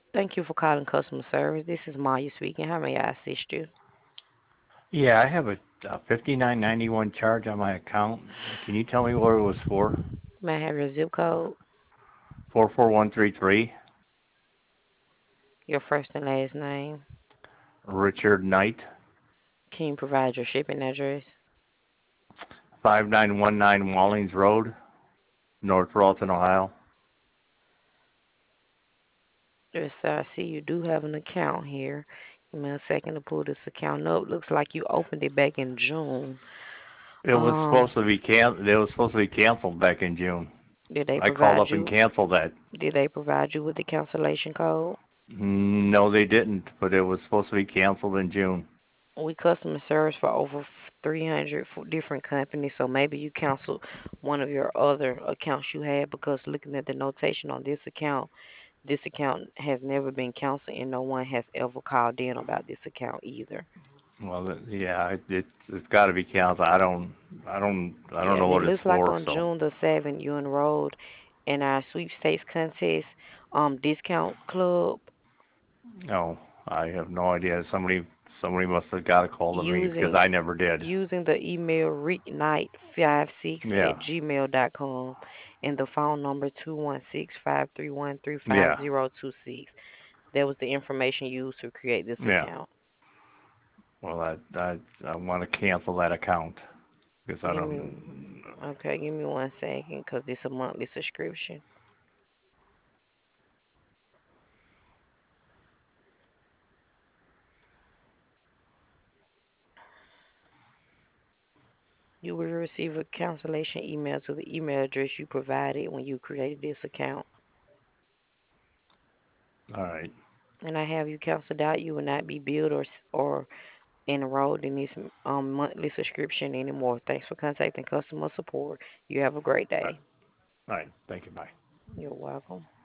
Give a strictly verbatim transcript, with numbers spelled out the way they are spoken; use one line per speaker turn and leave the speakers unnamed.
Thank you for calling customer service. This is Maya speaking. How may I assist you?
Yeah, I have a, a fifty-nine ninety-one charge on my account. Can you tell me what it was for?
May I have your zip code,
four four one three three.
your first and last name?
Richard Knight,
Can you provide your shipping address?
five nine one nine Wallings Road, North Ralston, Ohio.
Yes, sir. I see you do have an account here. Give me a second to pull this account up. Looks like you opened it back in June.
It was
Um,
supposed to be can it was supposed to be canceled back in June.
did they
I called
provide
up and
you?
canceled that.
Did they provide you with the cancellation code?
No, they didn't, but it was supposed to be canceled in June.
We customer service for over three hundred for different companies, so maybe you canceled one of your other accounts you had because looking at the notation on this account, this account has never been canceled and no one has ever called in about this account either.
Well, it- yeah, it, it's it's got to be canceled. I don't I don't I don't
Yeah,
know
and it
what it's
looks like
for.
on
So
June the seventh you enrolled in our sweepstakes contest um discount club
no, I have no idea. Somebody somebody must have got a hold of me because
using
I never did.
using the email ricknight five six
Yeah,
at gmail dot com and the phone number two one six, five three one, three five
yeah,
zero two six. That was the information used to create this
yeah.
account.
Well, I I I want to cancel that account because I
Give me
don't.
okay, give me one second because it's a monthly subscription. You will receive a cancellation email to the email address you provided when you created this account.
All right,
And I have you canceled out. You will not be billed or or enrolled in this um, monthly subscription anymore. Thanks for contacting customer support. You have a great
all right,
day.
all right. Thank you. Bye.
You're welcome.